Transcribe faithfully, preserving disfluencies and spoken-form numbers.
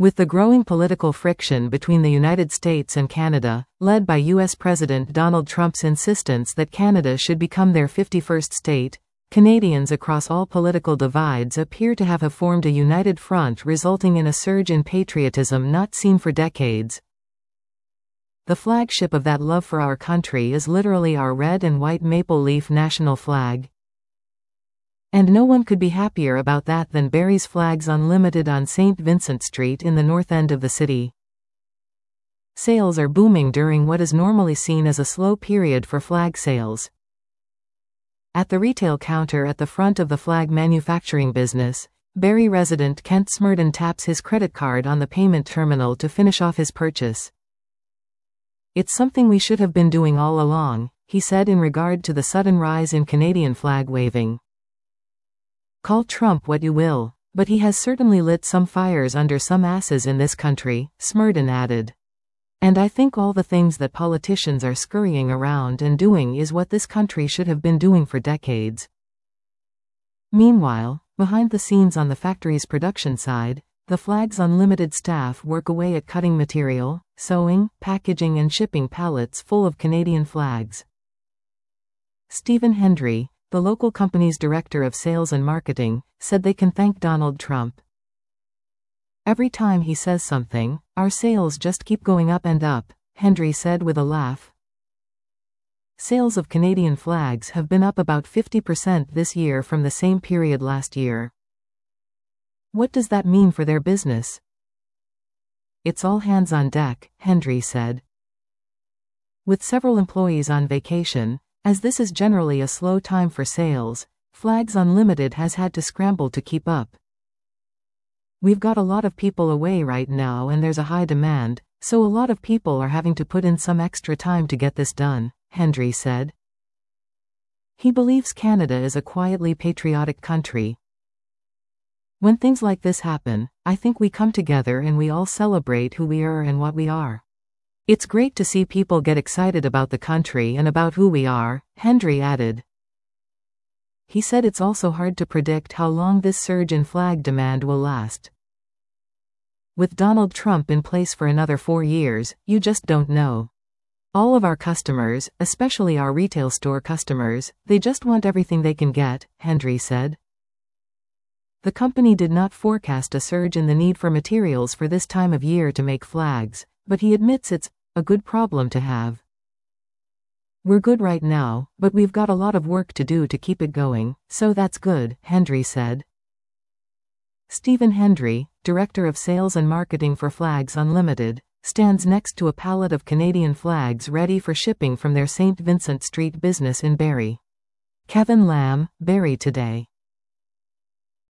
With the growing political friction between the United States and Canada, led by U S President Donald Trump's insistence that Canada should become their fifty-first state, Canadians across all political divides appear to have formed a united front, resulting in a surge in patriotism not seen for decades. The flagship of that love for our country is literally our red and white maple leaf national flag. And no one could be happier about that than Barrie's Flags Unlimited on Saint Vincent Street in the north end of the city. Sales are booming during what is normally seen as a slow period for flag sales. At the retail counter at the front of the flag manufacturing business, Barrie resident Kent Smurden taps his credit card on the payment terminal to finish off his purchase. "It's something we should have been doing all along," he said in regard to the sudden rise in Canadian flag waving. "Call Trump what you will, but he has certainly lit some fires under some asses in this country," Smurden added. "And I think all the things that politicians are scurrying around and doing is what this country should have been doing for decades." Meanwhile, behind the scenes on the factory's production side, the Flags Unlimited staff work away at cutting material, sewing, packaging and shipping pallets full of Canadian flags. Stephen Hendry, the local company's director of sales and marketing, said they can thank Donald Trump. "Every time he says something, our sales just keep going up and up," Hendry said with a laugh. Sales of Canadian flags have been up about fifty percent this year from the same period last year. "What does that mean for their business?" "It's all hands on deck," Hendry said. With several employees on vacation, as this is generally a slow time for sales, Flags Unlimited has had to scramble to keep up. "We've got a lot of people away right now and there's a high demand, so a lot of people are having to put in some extra time to get this done," Hendry said. He believes Canada is a quietly patriotic country. "When things like this happen, I think we come together and we all celebrate who we are and what we are. It's great to see people get excited about the country and about who we are," Hendry added. He said it's also hard to predict how long this surge in flag demand will last. "With Donald Trump in place for another four years, you just don't know. All of our customers, especially our retail store customers, they just want everything they can get," Hendry said. The company did not forecast a surge in the need for materials for this time of year to make flags, but he admits it's a good problem to have. "We're good right now, but we've got a lot of work to do to keep it going, so that's good," Hendry said. Stephen Hendry, director of sales and marketing for Flags Unlimited, stands next to a pallet of Canadian flags ready for shipping from their Saint Vincent Street business in Barrie. Kevin Lamb, Barrie Today.